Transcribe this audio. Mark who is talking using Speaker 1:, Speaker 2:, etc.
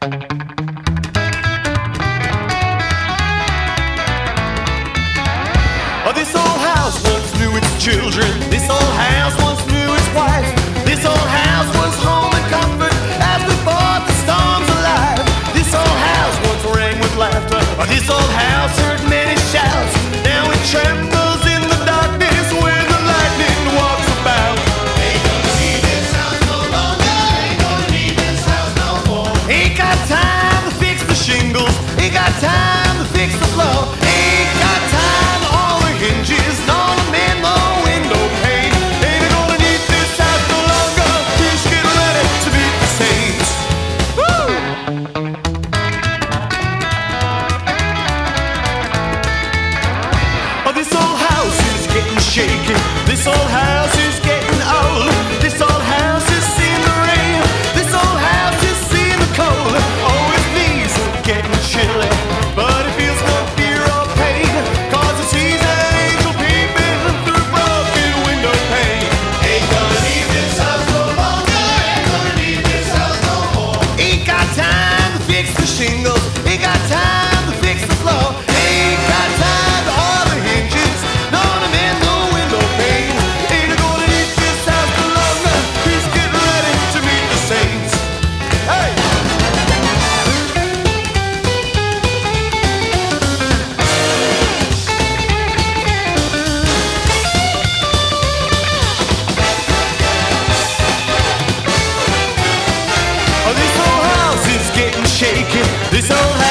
Speaker 1: Oh, this old house once knew its children. This old house once knew its wife. This old house was home and comfort as we fought the storms alive. This old house once rang with laughter. Oh, this old house heard many shouts. Now it trembles in the darkness when the lightning walks about.
Speaker 2: Ain't gonna need this house no longer. Ain't gonna need this house no more.
Speaker 1: Ain't got time to fix the shingles. Ain't got time to fix the floor. Ain't got time to all the hinges. Nor to mend the window pane. Ain't gonna need this house no longer. Just get ready to meet the saints. Woo! Oh, this old house is getting shaky. This old house is getting old. This old house has seen the rain. This old house has seen the cold. Oh, its knees are getting chilly, but it feels no fear or pain, 'cause it sees an angel peeping through broken window pane.
Speaker 2: Ain't gonna need this house no longer. Ain't gonna need this house no more.
Speaker 1: Ain't got time to fix the shingles. Ain't got time to fix the floor. Ain't got time to all the hinges. Nor to mend the window pane. Ain't gonna need this house no longer. Please get ready to meet the saints. Hey! Oh, this old house is getting shaky. This old house